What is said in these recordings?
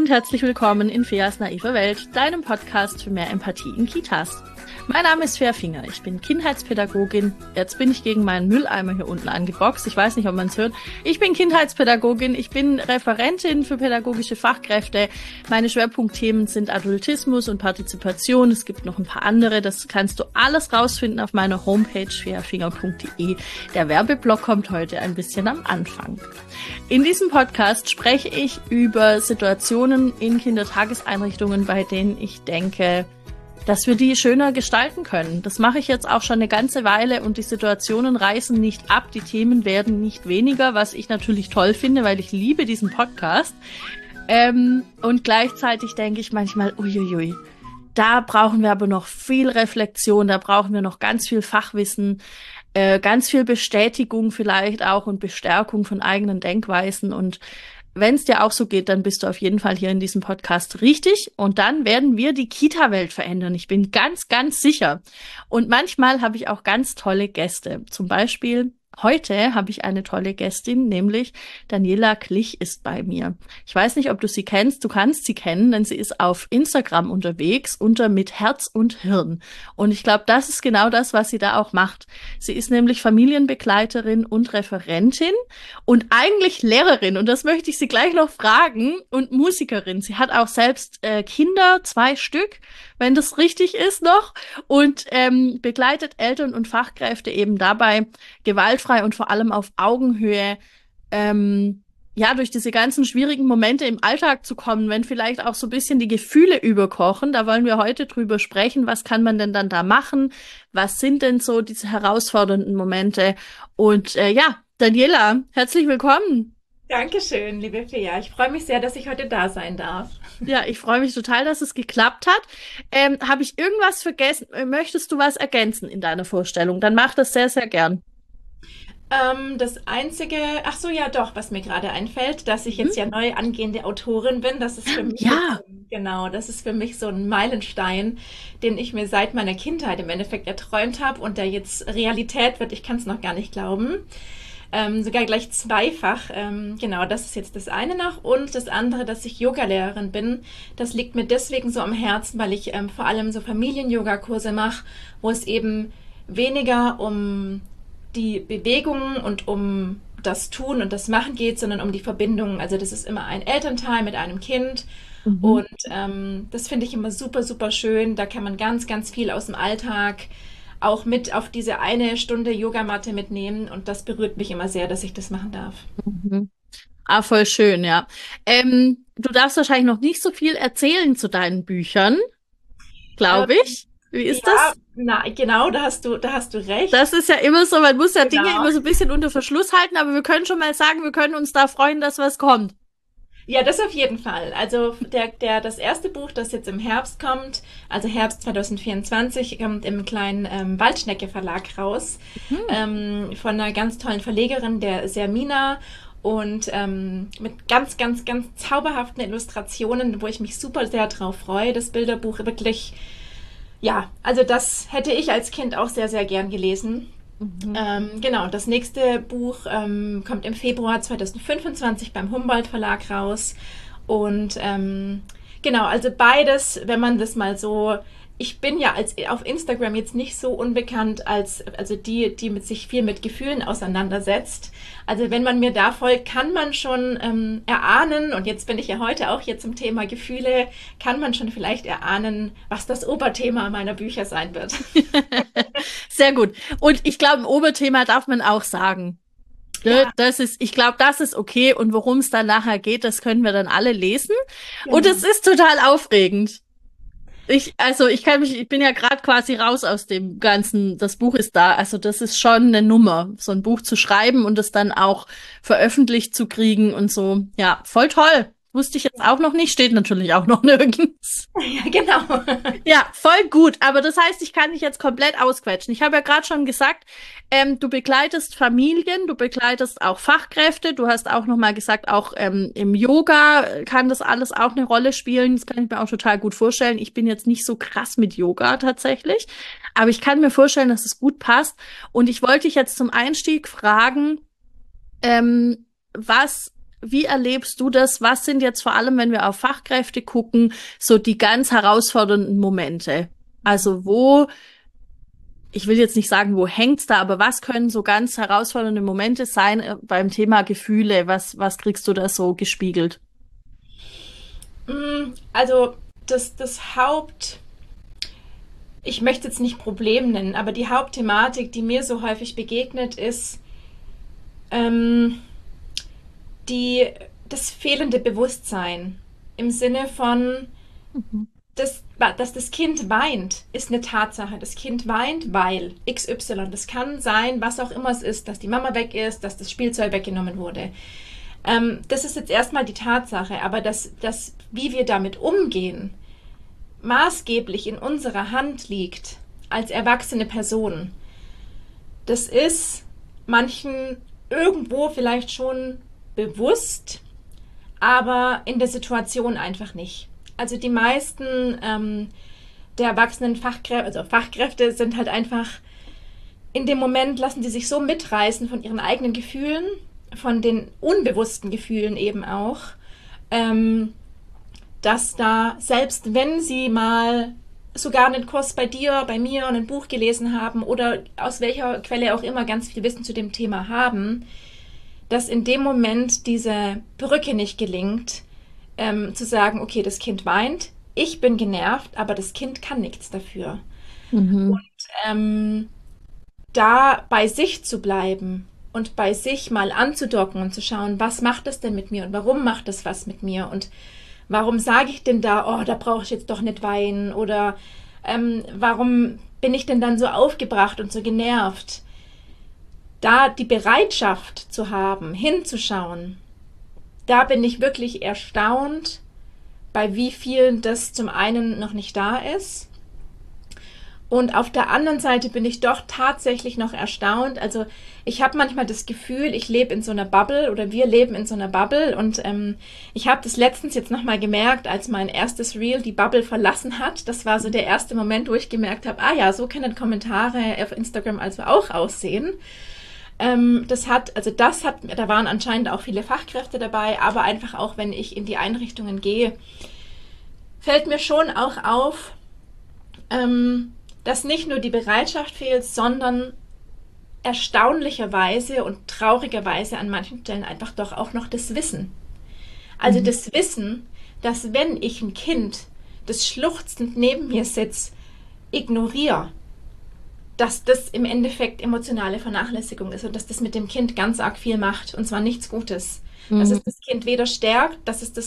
und herzlich willkommen in Feas naive Welt, deinem Podcast für mehr Empathie in Kitas. Mein Name ist Fea Finger, ich bin Kindheitspädagogin. Jetzt bin ich gegen meinen Mülleimer hier unten angeboxt. Ich weiß nicht, ob man es hört. Ich bin Kindheitspädagogin, ich bin Referentin für pädagogische Fachkräfte. Meine Schwerpunktthemen sind Adultismus und Partizipation. Es gibt noch ein paar andere. Das kannst du alles rausfinden auf meiner Homepage feafinger.de. Der Werbeblock kommt heute ein bisschen am Anfang. In diesem Podcast spreche ich über Situationen in Kindertageseinrichtungen, bei denen ich denke, dass wir die schöner gestalten können. Das mache ich jetzt auch schon eine ganze Weile und die Situationen reißen nicht ab, die Themen werden nicht weniger, was ich natürlich toll finde, weil ich liebe diesen Podcast. Und gleichzeitig denke ich manchmal, uiuiui, da brauchen wir aber noch viel Reflexion, da brauchen wir noch ganz viel Fachwissen, ganz viel Bestätigung vielleicht auch und Bestärkung von eigenen Denkweisen. Und wenn es dir auch so geht, dann bist du auf jeden Fall hier in diesem Podcast richtig. Und dann werden wir die Kita-Welt verändern. Ich bin ganz, ganz sicher. Und manchmal habe ich auch ganz tolle Gäste. Zum Beispiel heute habe ich eine tolle Gästin, nämlich Daniela Klich ist bei mir. Ich weiß nicht, ob du sie kennst. Du kannst sie kennen, denn sie ist auf Instagram unterwegs unter mit Herz und Hirn. Und ich glaube, das ist genau das, was sie da auch macht. Sie ist nämlich Familienbegleiterin und Referentin und eigentlich Lehrerin. Und das möchte ich sie gleich noch fragen. Und Musikerin. Sie hat auch selbst Kinder, 2 Stück, wenn das richtig ist noch. Und begleitet Eltern und Fachkräfte eben dabei, gewaltfrei und vor allem auf Augenhöhe, durch diese ganzen schwierigen Momente im Alltag zu kommen, wenn vielleicht auch so ein bisschen die Gefühle überkochen. Da wollen wir heute drüber sprechen. Was kann man denn dann da machen? Was sind denn so diese herausfordernden Momente? Und Daniela, herzlich willkommen. Dankeschön, liebe Fea. Ich freue mich sehr, dass ich heute da sein darf. Ja, ich freue mich total, dass es geklappt hat. Habe ich irgendwas vergessen? Möchtest du was ergänzen in deiner Vorstellung? Dann mach das sehr, sehr gern. Das Einzige, ach so, ja doch, was mir gerade einfällt, dass ich jetzt ja neu angehende Autorin bin, das ist für mich das ist für mich so ein Meilenstein, den ich mir seit meiner Kindheit im Endeffekt erträumt habe und der jetzt Realität wird. Ich kann es noch gar nicht glauben. Sogar gleich zweifach. Das ist jetzt das eine noch. Und das andere, dass ich Yogalehrerin bin. Das liegt mir deswegen so am Herzen, weil ich vor allem so Familien-Yoga-Kurse mache, wo es eben weniger um die Bewegungen und um das Tun und das Machen geht, sondern um die Verbindung. Also das ist immer ein Elternteil mit einem Kind. Und das finde ich immer super, super schön. Da kann man ganz, ganz viel aus dem Alltag auch mit auf diese 1 Stunde Yogamatte mitnehmen. Und das berührt mich immer sehr, dass ich das machen darf. Voll schön, ja. Du darfst wahrscheinlich noch nicht so viel erzählen zu deinen Büchern, glaube ich. Wie ist das? Genau, da hast du recht. Das ist ja immer so, man muss ja Dinge immer so ein bisschen unter Verschluss halten, aber wir können schon mal sagen, wir können uns da freuen, dass was kommt. Ja, das auf jeden Fall. Also das erste Buch, das jetzt im Herbst kommt, also Herbst 2024, kommt im kleinen Waldschnecke Verlag raus, von einer ganz tollen Verlegerin, der Sermina, und mit ganz, ganz, ganz zauberhaften Illustrationen, wo ich mich super sehr drauf freue. Das Bilderbuch wirklich, ja, also das hätte ich als Kind auch sehr, sehr gern gelesen. Das nächste Buch kommt im Februar 2025 beim Humboldt Verlag raus. Und also beides, wenn man das mal so, ich bin ja auf Instagram jetzt nicht so unbekannt also die sich viel mit Gefühlen auseinandersetzt. Also wenn man mir da folgt, kann man schon erahnen, und jetzt bin ich ja heute auch hier zum Thema Gefühle, kann man schon vielleicht erahnen, was das Oberthema meiner Bücher sein wird. Sehr gut. Und ich glaube, ein Oberthema darf man auch sagen. Ja. Ich glaube, das ist okay. Und worum es dann nachher geht, das können wir dann alle lesen. Genau. Und es ist total aufregend. Ich bin ja gerade quasi raus aus dem Ganzen, das Buch ist da, also das ist schon eine Nummer, so ein Buch zu schreiben und es dann auch veröffentlicht zu kriegen und so. Ja, voll toll. Wusste ich jetzt auch noch nicht, steht natürlich auch noch nirgends. Ja, genau. Ja, voll gut, aber das heißt, ich kann dich jetzt komplett ausquetschen. Ich habe ja gerade schon gesagt, du begleitest Familien, du begleitest auch Fachkräfte, du hast auch nochmal gesagt, auch im Yoga kann das alles auch eine Rolle spielen. Das kann ich mir auch total gut vorstellen. Ich bin jetzt nicht so krass mit Yoga tatsächlich, aber ich kann mir vorstellen, dass es gut passt. Und ich wollte dich jetzt zum Einstieg fragen, was wie erlebst du das? Was sind jetzt vor allem, wenn wir auf Fachkräfte gucken, so die ganz herausfordernden Momente? Also ich will jetzt nicht sagen, wo hängt's da, aber was können so ganz herausfordernde Momente sein beim Thema Gefühle? Was kriegst du da so gespiegelt? Also das ich möchte jetzt nicht Problem nennen, aber die Hauptthematik, die mir so häufig begegnet, ist ähm, das fehlende Bewusstsein im Sinne von, Mhm. dass das Kind weint, ist eine Tatsache. Das Kind weint, weil XY. Das kann sein, was auch immer es ist, dass die Mama weg ist, dass das Spielzeug weggenommen wurde. Das ist jetzt erstmal die Tatsache, aber wie wir damit umgehen, maßgeblich in unserer Hand liegt, als erwachsene Person. Das ist manchen irgendwo vielleicht schon bewusst, aber in der Situation einfach nicht. Also die meisten der erwachsenen Fachkräfte, also Fachkräfte sind halt einfach, in dem Moment lassen die sich so mitreißen von ihren eigenen Gefühlen, von den unbewussten Gefühlen eben auch, dass da, selbst wenn sie mal sogar einen Kurs bei dir, bei mir und ein Buch gelesen haben oder aus welcher Quelle auch immer ganz viel Wissen zu dem Thema haben, dass in dem Moment diese Brücke nicht gelingt, zu sagen, okay, das Kind weint, ich bin genervt, aber das Kind kann nichts dafür. Mhm. Ähm, Da bei sich zu bleiben und bei sich mal anzudocken und zu schauen, was macht das denn mit mir und warum macht das was mit mir und warum sage ich denn da, oh, da brauche ich jetzt doch nicht weinen oder warum bin ich denn dann so aufgebracht und so genervt? Da die Bereitschaft zu haben, hinzuschauen, da bin ich wirklich erstaunt, bei wie vielen das zum einen noch nicht da ist. Und auf der anderen Seite bin ich doch tatsächlich noch erstaunt. Also ich habe manchmal das Gefühl, ich lebe in so einer Bubble oder wir leben in so einer Bubble. Und ich habe das letztens jetzt nochmal gemerkt, als mein erstes Reel die Bubble verlassen hat. Das war so der erste Moment, wo ich gemerkt habe, ah ja, so können Kommentare auf Instagram also auch aussehen. Da waren anscheinend auch viele Fachkräfte dabei, aber einfach auch, wenn ich in die Einrichtungen gehe, fällt mir schon auch auf, dass nicht nur die Bereitschaft fehlt, sondern erstaunlicherweise und traurigerweise an manchen Stellen einfach doch auch noch das Wissen. Also Mhm. das Wissen, dass wenn ich ein Kind, das schluchzend neben mir sitzt, ignoriere, dass das im Endeffekt emotionale Vernachlässigung ist und dass das mit dem Kind ganz arg viel macht und zwar nichts Gutes. Dass Mhm. es das Kind weder stärkt,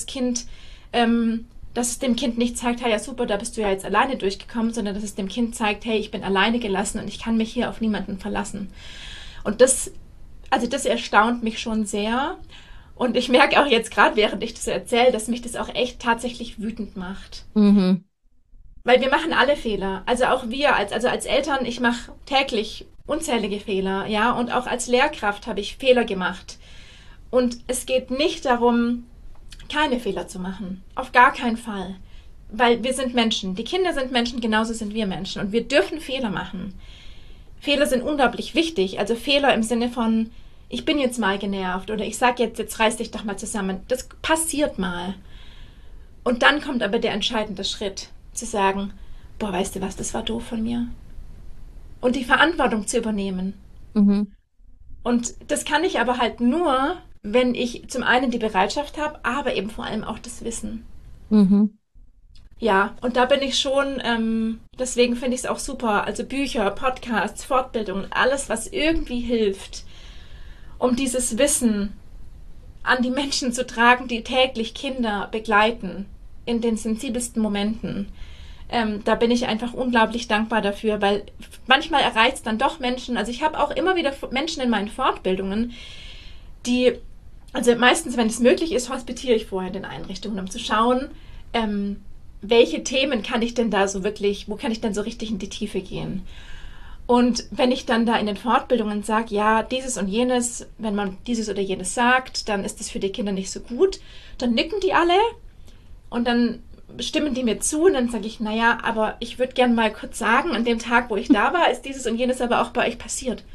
dass es dem Kind nicht zeigt, hey, ja super, da bist du ja jetzt alleine durchgekommen, sondern dass es dem Kind zeigt, hey, ich bin alleine gelassen und ich kann mich hier auf niemanden verlassen. Und das erstaunt mich schon sehr. Und ich merke auch jetzt gerade, während ich das so erzähle, dass mich das auch echt tatsächlich wütend macht. Mhm. Weil wir machen alle Fehler. Also auch wir, als Eltern, ich mache täglich unzählige Fehler, ja, und auch als Lehrkraft habe ich Fehler gemacht. Und es geht nicht darum, keine Fehler zu machen. Auf gar keinen Fall. Weil wir sind Menschen. Die Kinder sind Menschen, genauso sind wir Menschen. Und wir dürfen Fehler machen. Fehler sind unglaublich wichtig. Also Fehler im Sinne von, ich bin jetzt mal genervt oder ich sag jetzt reiß dich doch mal zusammen. Das passiert mal. Und dann kommt aber der entscheidende Schritt, zu sagen, boah, weißt du was, das war doof von mir. Und die Verantwortung zu übernehmen. Mhm. Und das kann ich aber halt nur, wenn ich zum einen die Bereitschaft habe, aber eben vor allem auch das Wissen. Mhm. Ja, und da bin ich schon, deswegen finde ich es auch super. Also Bücher, Podcasts, Fortbildungen, alles, was irgendwie hilft, um dieses Wissen an die Menschen zu tragen, die täglich Kinder begleiten in den sensibelsten Momenten. Da bin ich einfach unglaublich dankbar dafür, weil manchmal erreicht es dann doch Menschen. Also ich habe auch immer wieder Menschen in meinen Fortbildungen, also meistens, wenn es möglich ist, hospitiere ich vorher in den Einrichtungen, um zu schauen, welche Themen kann ich denn da so wirklich, wo kann ich denn so richtig in die Tiefe gehen? Und wenn ich dann da in den Fortbildungen sage, ja, dieses und jenes, wenn man dieses oder jenes sagt, dann ist das für die Kinder nicht so gut, dann nicken die alle und dann stimmen die mir zu und dann sage ich, naja, aber ich würde gern mal kurz sagen, an dem Tag, wo ich da war, ist dieses und jenes aber auch bei euch passiert.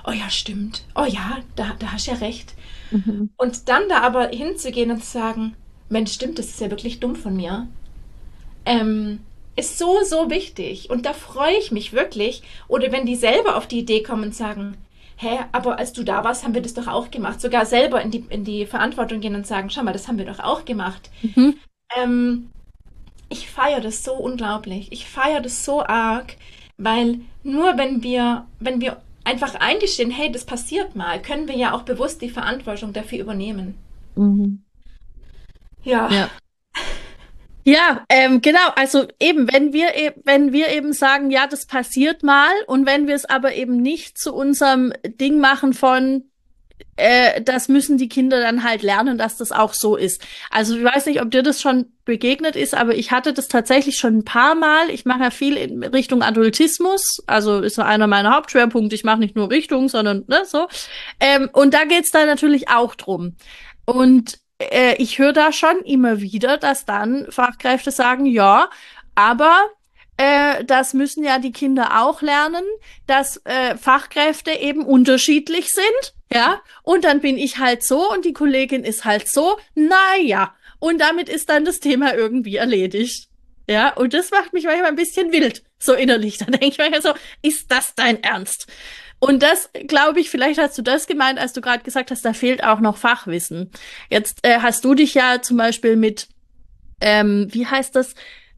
oh ja, stimmt, oh ja, da hast du ja recht. Mhm. Und dann da aber hinzugehen und zu sagen, Mensch, stimmt, das ist ja wirklich dumm von mir, ähm, ist so, so wichtig. Und da freue ich mich wirklich. Oder wenn die selber auf die Idee kommen und sagen, hä, aber als du da warst, haben wir das doch auch gemacht. Sogar selber in die Verantwortung gehen und sagen, schau mal, das haben wir doch auch gemacht. Mhm. Ähm, Ich feiere das so unglaublich. Ich feiere das so arg, weil nur wenn wir einfach eingestehen, hey, das passiert mal, können wir ja auch bewusst die Verantwortung dafür übernehmen. Mhm. Ja, Ja. Ja, genau. Also eben, wenn wir eben sagen, ja, das passiert mal, und wenn wir es aber eben nicht zu unserem Ding machen von, das müssen die Kinder dann halt lernen, dass das auch so ist. Also ich weiß nicht, ob dir das schon begegnet ist, aber ich hatte das tatsächlich schon ein paar Mal. Ich mache ja viel in Richtung Adultismus, also ist so einer meiner Hauptschwerpunkte. Ich mache nicht nur Richtung, sondern ne, so. Und da geht's da natürlich auch drum. Und ich höre da schon immer wieder, dass dann Fachkräfte sagen, ja, aber das müssen ja die Kinder auch lernen, dass Fachkräfte eben unterschiedlich sind, ja, und dann bin ich halt so und die Kollegin ist halt so, naja, und damit ist dann das Thema irgendwie erledigt. Ja, und das macht mich manchmal ein bisschen wild, so innerlich. Dann denke ich manchmal so, ist das dein Ernst? Und das, glaube ich, vielleicht hast du das gemeint, als du gerade gesagt hast, da fehlt auch noch Fachwissen. Jetzt hast du dich ja zum Beispiel mit, wie heißt das,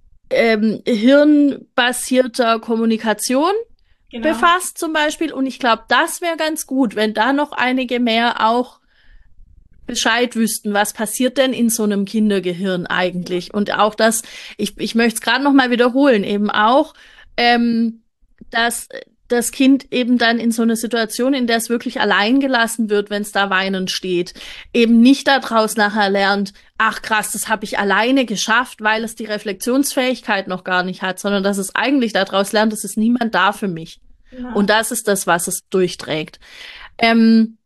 hirnbasierter Kommunikation genau. befasst zum Beispiel. Und ich glaube, das wäre ganz gut, wenn da noch einige mehr auch Bescheid wüssten, was passiert denn in so einem Kindergehirn eigentlich. Und auch das, ich möchte es gerade noch mal wiederholen, eben auch, dass das Kind eben dann in so eine Situation, in der es wirklich allein gelassen wird, wenn es da weinend steht, eben nicht daraus nachher lernt, ach krass, das habe ich alleine geschafft, weil es die Reflexionsfähigkeit noch gar nicht hat, sondern dass es eigentlich daraus lernt, es ist niemand da für mich. Und Genau. das ist das, was es durchträgt. Ähm,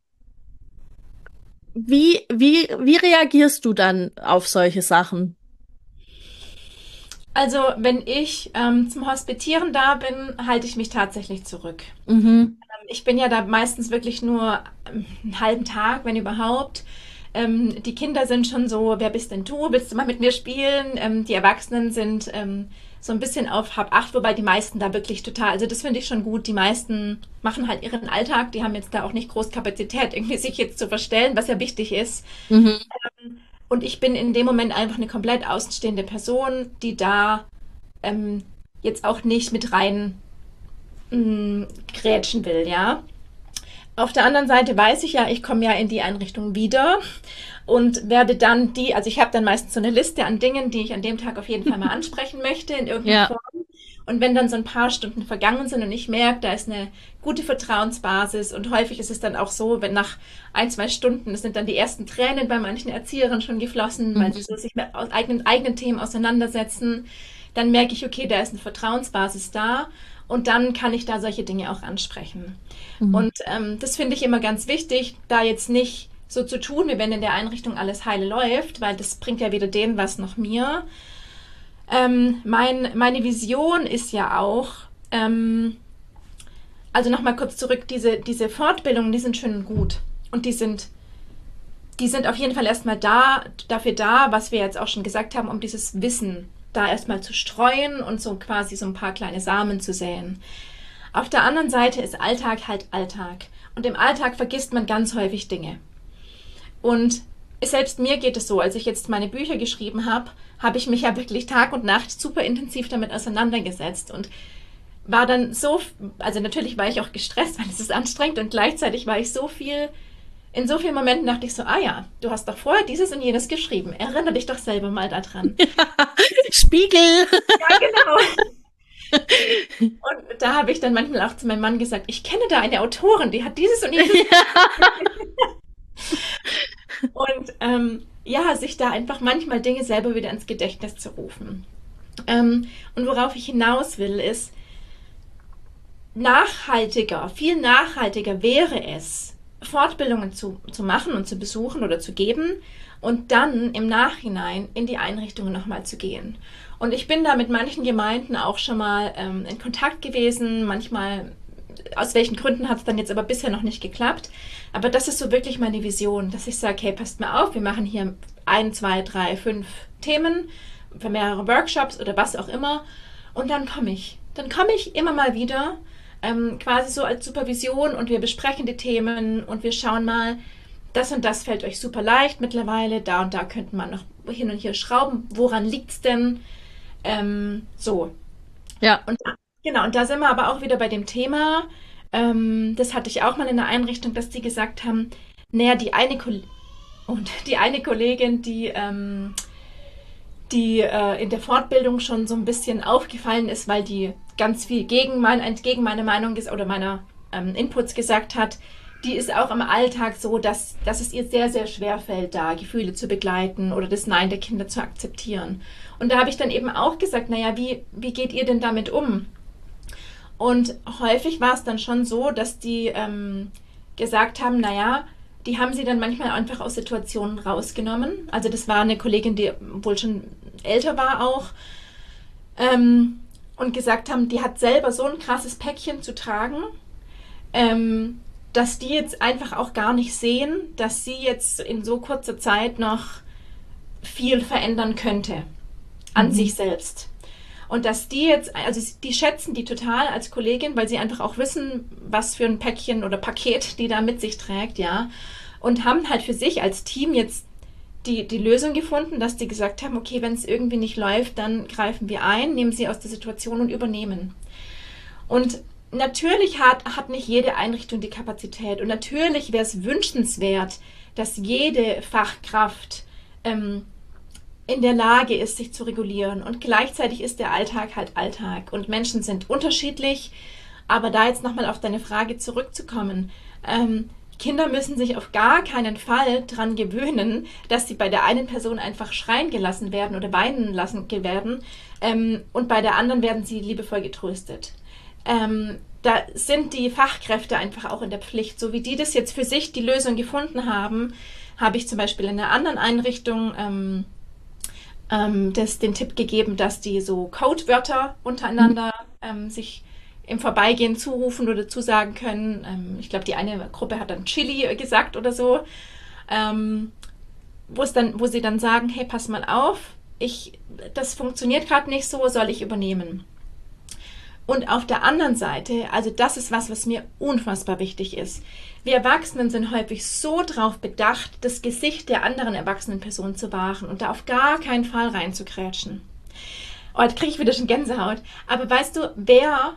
wie reagierst du dann auf solche Sachen? Also, wenn ich zum Hospitieren da bin, halte ich mich tatsächlich zurück. Mhm. Ich bin ja da meistens wirklich nur einen halben Tag, wenn überhaupt. Die Kinder sind schon so, wer bist denn du? Willst du mal mit mir spielen? Die Erwachsenen sind so ein bisschen auf Hab acht, wobei die meisten da wirklich total, also das finde ich schon gut. Die meisten machen halt ihren Alltag, die haben jetzt da auch nicht groß Kapazität, irgendwie sich jetzt zu verstellen, was ja wichtig ist. Mhm. Und ich bin in dem Moment einfach eine komplett außenstehende Person, die da ähm, jetzt auch nicht mit rein grätschen will, ja. Auf der anderen Seite weiß ich ja, ich komme ja in die Einrichtung wieder und werde dann also ich habe dann meistens so eine Liste an Dingen, die ich an dem Tag auf jeden Fall mal ansprechen möchte in irgendeiner Ja. Form. Und wenn dann so ein paar Stunden vergangen sind und ich merke, da ist eine gute Vertrauensbasis und häufig ist es dann auch so, wenn nach ein, zwei Stunden, es sind dann die ersten Tränen bei manchen Erzieherinnen schon geflossen, weil sie Mhm. so sich mit eigenen Themen auseinandersetzen, dann merke ich, okay, da ist eine Vertrauensbasis da und dann kann ich da solche Dinge auch ansprechen. Mhm. Und das finde ich immer ganz wichtig, da jetzt nicht so zu tun, wie wenn in der Einrichtung alles heile läuft, weil das bringt ja weder denen was noch mir. Meine Vision ist ja auch, also nochmal kurz zurück, diese Fortbildungen, die sind schön und gut. Und die sind auf jeden Fall erstmal dafür da, was wir jetzt auch schon gesagt haben, um dieses Wissen da erstmal zu streuen und so quasi so ein paar kleine Samen zu säen. Auf der anderen Seite ist Alltag halt Alltag. Und im Alltag vergisst man ganz häufig Dinge. Und selbst mir geht es so, als ich jetzt meine Bücher geschrieben habe, habe ich mich ja wirklich Tag und Nacht super intensiv damit auseinandergesetzt und war dann so, also natürlich war ich auch gestresst, weil es ist anstrengend und gleichzeitig war ich in so vielen Momenten dachte ich so, ah ja, du hast doch vorher dieses und jenes geschrieben. Erinnere dich doch selber mal daran. Spiegel. Ja, genau. Und da habe ich dann manchmal auch zu meinem Mann gesagt, ich kenne da eine Autorin, die hat dieses und jenes. Und ja, sich da einfach manchmal Dinge selber wieder ins Gedächtnis zu rufen. Und worauf ich hinaus will, ist, viel nachhaltiger wäre es, Fortbildungen zu machen und zu besuchen oder zu geben und dann im Nachhinein in die Einrichtungen nochmal zu gehen. Und ich bin da mit manchen Gemeinden auch schon mal in Kontakt gewesen. Manchmal aus welchen Gründen hat es dann jetzt aber bisher noch nicht geklappt. Aber das ist so wirklich meine Vision, dass ich sage, hey, passt mal auf, wir machen hier 1, 2, 3, 5 Themen für mehrere Workshops oder was auch immer. Und dann komme ich. Dann komme ich immer mal wieder, quasi so als Supervision, und wir besprechen die Themen und wir schauen mal, das und das fällt euch super leicht mittlerweile, da und da könnte man noch hin und hier schrauben. Woran liegt's denn? So. Ja. Und genau, und da sind wir aber auch wieder bei dem Thema, das hatte ich auch mal in der Einrichtung, dass die gesagt haben, naja, die eine Kollegin, die in der Fortbildung schon so ein bisschen aufgefallen ist, weil die ganz viel entgegen meine Meinung oder meiner Inputs gesagt hat, die ist auch im Alltag so, dass es ihr sehr, sehr schwer fällt, da Gefühle zu begleiten oder das Nein der Kinder zu akzeptieren. Und da habe ich dann eben auch gesagt, naja, wie geht ihr denn damit um? Und häufig war es dann schon so, dass die gesagt haben, naja, die haben sie dann manchmal einfach aus Situationen rausgenommen. Also das war eine Kollegin, die wohl schon älter war auch, und gesagt haben, die hat selber so ein krasses Päckchen zu tragen, dass die jetzt einfach auch gar nicht sehen, dass sie jetzt in so kurzer Zeit noch viel verändern könnte an sich selbst. Und dass die jetzt, also die schätzen die total als Kollegin, weil sie einfach auch wissen, was für ein Päckchen oder Paket die da mit sich trägt, ja. Und haben halt für sich als Team jetzt die Lösung gefunden, dass die gesagt haben, okay, wenn es irgendwie nicht läuft, dann greifen wir ein, nehmen sie aus der Situation und übernehmen. Und natürlich hat nicht jede Einrichtung die Kapazität, und natürlich wäre es wünschenswert, dass jede Fachkraft in der Lage ist, sich zu regulieren. Und gleichzeitig ist der Alltag halt Alltag und Menschen sind unterschiedlich. Aber da jetzt nochmal auf deine Frage zurückzukommen, Kinder müssen sich auf gar keinen Fall dran gewöhnen, dass sie bei der einen Person einfach schreien gelassen werden oder weinen lassen werden, und bei der anderen werden sie liebevoll getröstet. Da sind die Fachkräfte einfach auch in der Pflicht. So wie die das jetzt für sich die Lösung gefunden haben, habe ich zum Beispiel in einer anderen Einrichtung den Tipp gegeben, dass die so Codewörter untereinander sich im Vorbeigehen zurufen oder zusagen können. Ich glaube, die eine Gruppe hat dann Chili gesagt oder so, wo sie dann sagen, hey, pass mal auf, das funktioniert gerade nicht so, soll ich übernehmen? Und auf der anderen Seite, also das ist was mir unfassbar wichtig ist. Wir Erwachsenen sind häufig so drauf bedacht, das Gesicht der anderen erwachsenen Person zu wahren und da auf gar keinen Fall reinzukrätschen. Oh, jetzt kriege ich wieder schon Gänsehaut. Aber weißt du, wer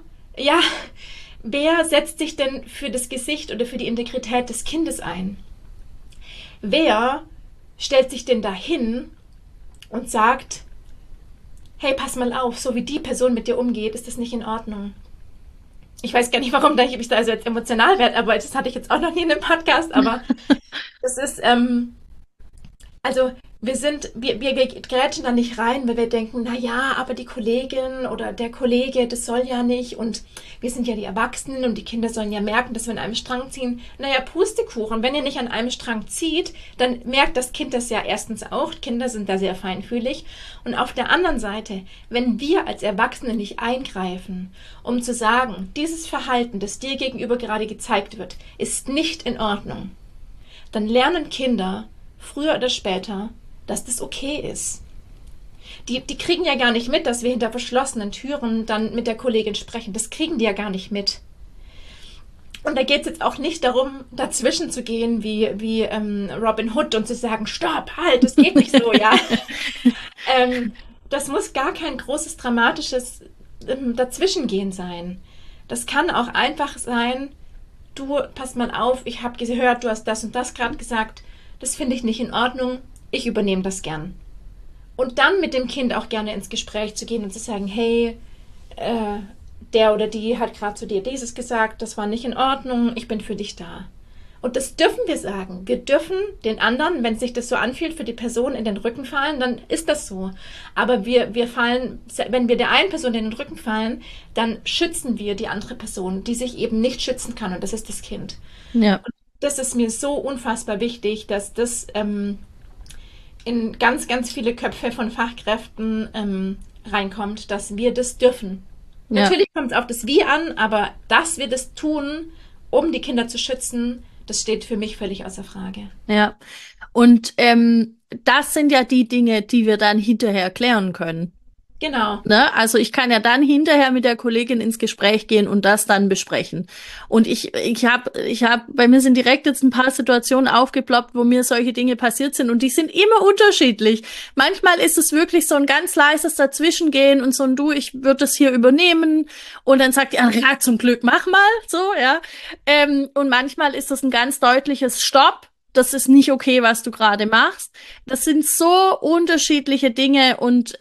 setzt sich denn für das Gesicht oder für die Integrität des Kindes ein? Wer stellt sich denn dahin und sagt, hey, pass mal auf, so wie die Person mit dir umgeht, ist das nicht in Ordnung. Ich weiß gar nicht, warum ich da also jetzt emotional werde, aber das hatte ich jetzt auch noch nie in einem Podcast, aber das ist, also wir grätschen da nicht rein, weil wir denken, na ja, aber die Kollegin oder der Kollege, das soll ja nicht, und wir sind ja die Erwachsenen und die Kinder sollen ja merken, dass wir an einem Strang ziehen. Naja, Pustekuchen, wenn ihr nicht an einem Strang zieht, dann merkt das Kind das ja erstens auch. Kinder sind da sehr feinfühlig. Und auf der anderen Seite, wenn wir als Erwachsene nicht eingreifen, um zu sagen, dieses Verhalten, das dir gegenüber gerade gezeigt wird, ist nicht in Ordnung, dann lernen Kinder früher oder später, dass das okay ist. Die kriegen ja gar nicht mit, dass wir hinter verschlossenen Türen dann mit der Kollegin sprechen. Das kriegen die ja gar nicht mit. Und da geht es jetzt auch nicht darum, dazwischen zu gehen wie Robin Hood und zu sagen, stopp, halt, das geht nicht so, ja. Das muss gar kein großes, dramatisches Dazwischengehen sein. Das kann auch einfach sein, du, pass mal auf, ich habe gehört, du hast das und das gerade gesagt, das finde ich nicht in Ordnung, ich übernehme das gern. Und dann mit dem Kind auch gerne ins Gespräch zu gehen und zu sagen, hey, der oder die hat gerade zu dir dieses gesagt, das war nicht in Ordnung, ich bin für dich da. Und das dürfen wir sagen. Wir dürfen den anderen, wenn sich das so anfühlt, für die Person in den Rücken fallen, dann ist das so. Aber wir fallen, wenn wir der einen Person in den Rücken fallen, dann schützen wir die andere Person, die sich eben nicht schützen kann, und das ist das Kind. Ja. Und das ist mir so unfassbar wichtig, dass das in ganz, ganz viele Köpfe von Fachkräften reinkommt, dass wir das dürfen. Ja. Natürlich kommt es auf das Wie an, aber dass wir das tun, um die Kinder zu schützen, das steht für mich völlig außer Frage. Ja. Und das sind ja die Dinge, die wir dann hinterher klären können. Genau. Ne? Also ich kann ja dann hinterher mit der Kollegin ins Gespräch gehen und das dann besprechen. Und bei mir sind direkt jetzt ein paar Situationen aufgeploppt, wo mir solche Dinge passiert sind und die sind immer unterschiedlich. Manchmal ist es wirklich so ein ganz leises Dazwischengehen und so ein Du, ich würde das hier übernehmen und dann sagt die andere, ja, zum Glück mach mal, so, ja. Und manchmal ist das ein ganz deutliches Stopp. Das ist nicht okay, was du gerade machst. Das sind so unterschiedliche Dinge und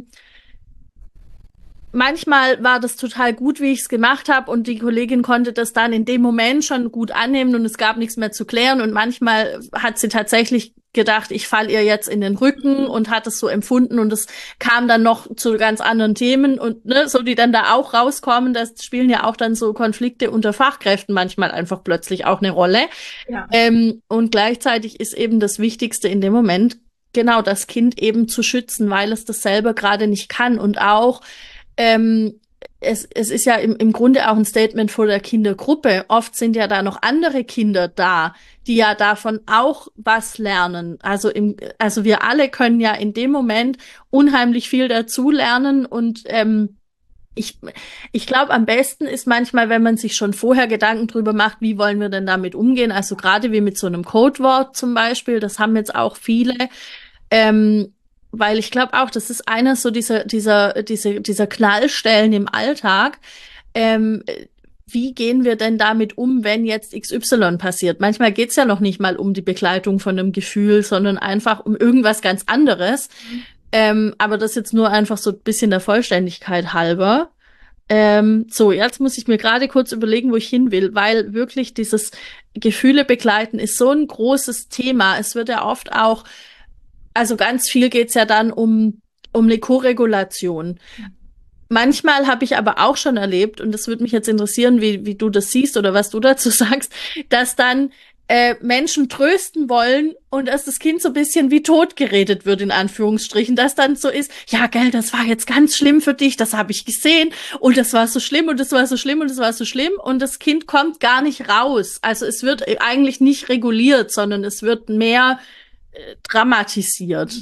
manchmal war das total gut, wie ich es gemacht habe und die Kollegin konnte das dann in dem Moment schon gut annehmen und es gab nichts mehr zu klären und manchmal hat sie tatsächlich gedacht, ich falle ihr jetzt in den Rücken und hat es so empfunden und es kam dann noch zu ganz anderen Themen und ne, so die dann da auch rauskommen, das spielen ja auch dann so Konflikte unter Fachkräften manchmal einfach plötzlich auch eine Rolle. Ja. Und gleichzeitig ist eben das Wichtigste in dem Moment genau das Kind eben zu schützen, weil es das selber gerade nicht kann und auch es ist ja im Grunde auch ein Statement vor der Kindergruppe. Oft sind ja da noch andere Kinder da, die ja davon auch was lernen. Also wir alle können ja in dem Moment unheimlich viel dazu lernen und ich glaube, am besten ist manchmal, wenn man sich schon vorher Gedanken drüber macht, wie wollen wir denn damit umgehen? Also gerade wie mit so einem Codewort zum Beispiel, das haben jetzt auch viele. Weil ich glaube auch, das ist einer so dieser Knallstellen im Alltag. Wie gehen wir denn damit um, wenn jetzt XY passiert? Manchmal geht's ja noch nicht mal um die Begleitung von einem Gefühl, sondern einfach um irgendwas ganz anderes. Aber das jetzt nur einfach so ein bisschen der Vollständigkeit halber. So, jetzt muss ich mir gerade kurz überlegen, wo ich hin will, weil wirklich dieses Gefühle begleiten ist so ein großes Thema. Es wird ja oft auch also ganz viel geht's ja dann um eine Koregulation. Manchmal habe ich aber auch schon erlebt, und das würde mich jetzt interessieren, wie du das siehst oder was du dazu sagst, dass dann Menschen trösten wollen und dass das Kind so ein bisschen wie tot geredet wird, in Anführungsstrichen, dass dann so ist, ja, gell, das war jetzt ganz schlimm für dich, das habe ich gesehen und das war so schlimm und das war so schlimm und das war so schlimm und das Kind kommt gar nicht raus. Also es wird eigentlich nicht reguliert, sondern es wird mehr dramatisiert.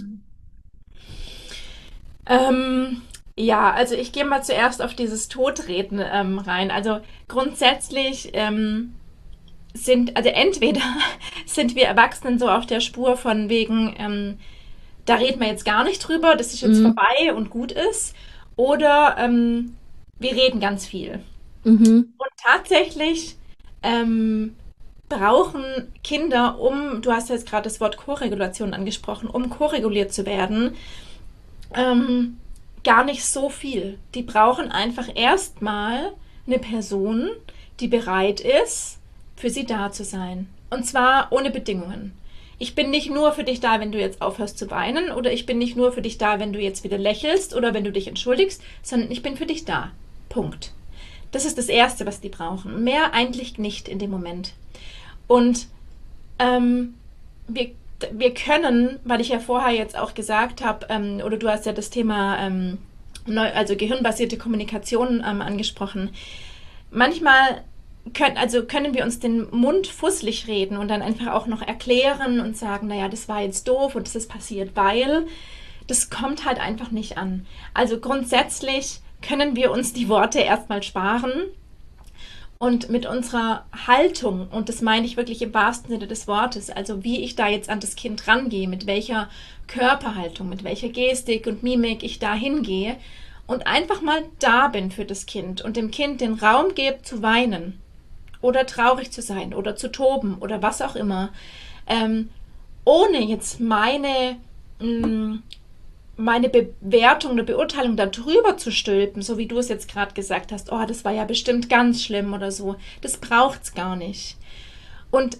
Ja, also ich gehe mal zuerst auf dieses Totreden rein. Also grundsätzlich also entweder sind wir Erwachsenen so auf der Spur von wegen, da reden wir jetzt gar nicht drüber, das ist jetzt vorbei und gut ist, oder wir reden ganz viel. Und tatsächlich brauchen Kinder, du hast jetzt gerade das Wort Koregulation angesprochen, um koreguliert zu werden, gar nicht so viel. Die brauchen einfach erstmal eine Person, die bereit ist, für sie da zu sein. Und zwar ohne Bedingungen. Ich bin nicht nur für dich da, wenn du jetzt aufhörst zu weinen, oder ich bin nicht nur für dich da, wenn du jetzt wieder lächelst oder wenn du dich entschuldigst, sondern ich bin für dich da. Punkt. Das ist das Erste, was die brauchen. Mehr eigentlich nicht in dem Moment. Und wir können, weil ich ja vorher jetzt auch gesagt habe, oder du hast ja das Thema also gehirnbasierte Kommunikation angesprochen, manchmal können wir uns den Mund fusselig reden und dann einfach auch noch erklären und sagen, naja, das war jetzt doof und das ist passiert, weil das kommt halt einfach nicht an. Also grundsätzlich können wir uns die Worte erstmal sparen. Und mit unserer Haltung, und das meine ich wirklich im wahrsten Sinne des Wortes, also wie ich da jetzt an das Kind rangehe, mit welcher Körperhaltung, mit welcher Gestik und Mimik ich da hingehe und einfach mal da bin für das Kind und dem Kind den Raum gebe zu weinen oder traurig zu sein oder zu toben oder was auch immer, ohne jetzt meine Bewertung oder Beurteilung darüber zu stülpen, so wie du es jetzt gerade gesagt hast, oh, das war ja bestimmt ganz schlimm oder so. Das braucht's gar nicht. Und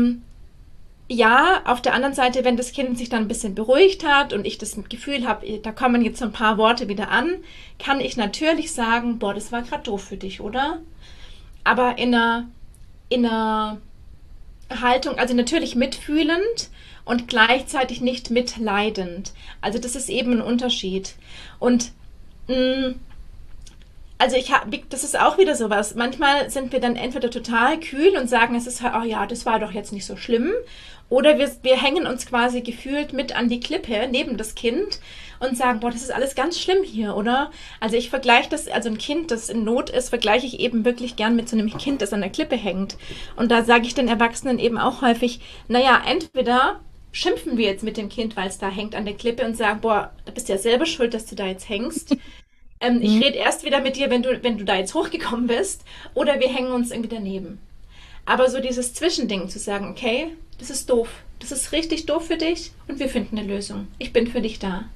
ja, auf der anderen Seite, wenn das Kind sich dann ein bisschen beruhigt hat und ich das Gefühl habe, da kommen jetzt so ein paar Worte wieder an, kann ich natürlich sagen, boah, das war gerade doof für dich, oder? Aber in einer Haltung, also natürlich mitfühlend, und gleichzeitig nicht mitleidend. Also das ist eben ein Unterschied. Und Also das ist auch wieder sowas. Manchmal sind wir dann entweder total kühl und sagen, es ist, oh ja, das war doch jetzt nicht so schlimm. Oder wir hängen uns quasi gefühlt mit an die Klippe neben das Kind und sagen, boah, das ist alles ganz schlimm hier, oder? Also ich vergleiche das, also ein Kind, das in Not ist, vergleiche ich eben wirklich gern mit so einem Kind, das an der Klippe hängt. Und da sage ich den Erwachsenen eben auch häufig, naja, entweder schimpfen wir jetzt mit dem Kind, weil es da hängt an der Klippe und sagen, boah, da bist du ja selber schuld, dass du da jetzt hängst. Ich Mhm. rede erst wieder mit dir, wenn du da jetzt hochgekommen bist, oder wir hängen uns irgendwie daneben. Aber so dieses Zwischending zu sagen, okay, das ist doof, das ist richtig doof für dich und wir finden eine Lösung. Ich bin für dich da.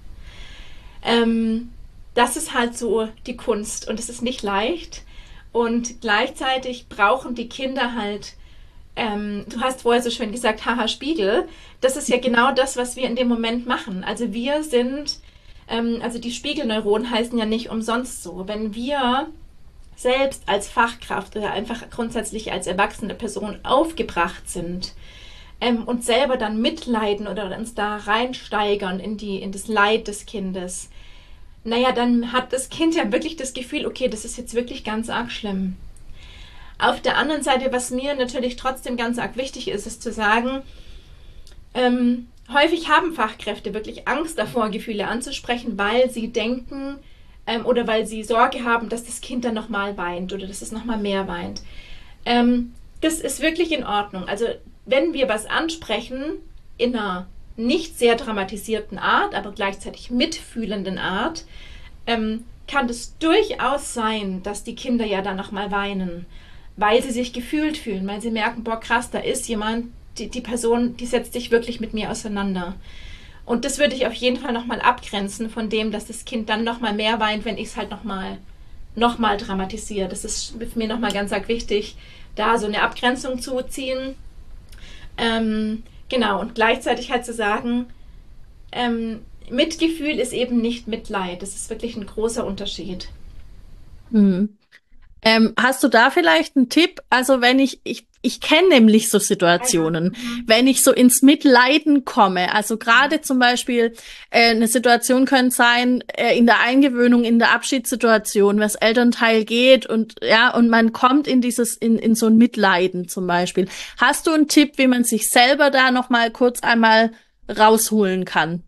Das ist halt so die Kunst und es ist nicht leicht. Und gleichzeitig brauchen die Kinder halt, du hast vorher so schön gesagt, haha, Spiegel. Das ist ja genau das, was wir in dem Moment machen. Also wir sind, also die Spiegelneuronen heißen ja nicht umsonst so. Wenn wir selbst als Fachkraft oder einfach grundsätzlich als erwachsene Person aufgebracht sind, und selber dann mitleiden oder uns da reinsteigern in das Leid des Kindes, naja, dann hat das Kind ja wirklich das Gefühl, okay, das ist jetzt wirklich ganz arg schlimm. Auf der anderen Seite, was mir natürlich trotzdem ganz arg wichtig ist, ist zu sagen, häufig haben Fachkräfte wirklich Angst davor, Gefühle anzusprechen, weil sie denken oder weil sie Sorge haben, dass das Kind dann nochmal weint oder dass es nochmal mehr weint. Das ist wirklich in Ordnung. Also wenn wir was ansprechen in einer nicht sehr dramatisierten Art, aber gleichzeitig mitfühlenden Art, kann es durchaus sein, dass die Kinder ja dann nochmal weinen, weil sie sich gefühlt fühlen, weil sie merken, boah krass, da ist jemand, die Person, die setzt sich wirklich mit mir auseinander. Und das würde ich auf jeden Fall nochmal abgrenzen von dem, dass das Kind dann nochmal mehr weint, wenn ich es halt nochmal dramatisiere. Das ist für mich nochmal ganz arg wichtig, da so eine Abgrenzung zu ziehen. Genau, und gleichzeitig halt zu sagen, Mitgefühl ist eben nicht Mitleid. Das ist wirklich ein großer Unterschied. Mhm. Hast du da vielleicht einen Tipp? Also wenn ich kenne nämlich so Ah ja. Situationen, Mhm. wenn ich so ins Mitleiden komme, also gerade zum Beispiel eine Situation könnte sein, in der Eingewöhnung, in der Abschiedssituation, was Elternteil geht und ja, und man kommt in so ein Mitleiden zum Beispiel. Hast du einen Tipp, wie man sich selber da nochmal kurz einmal rausholen kann?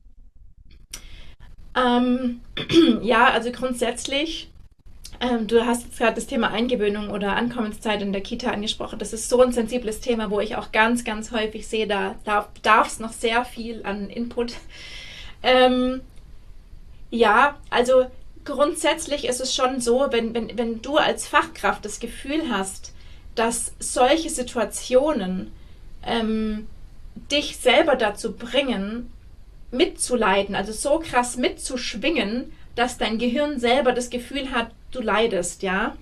Ähm, ja, also grundsätzlich, du hast gerade das Thema Eingewöhnung oder Ankommenszeit in der Kita angesprochen. Das ist so ein sensibles Thema, wo ich auch ganz, ganz häufig sehe, da darf es noch sehr viel an Input. Ähm, ja, also grundsätzlich ist es schon so, wenn du als Fachkraft das Gefühl hast, dass solche Situationen ähm, dich selber dazu bringen, mitzuleiden, also so krass mitzuschwingen, dass dein Gehirn selber das Gefühl hat, du leidest, ja,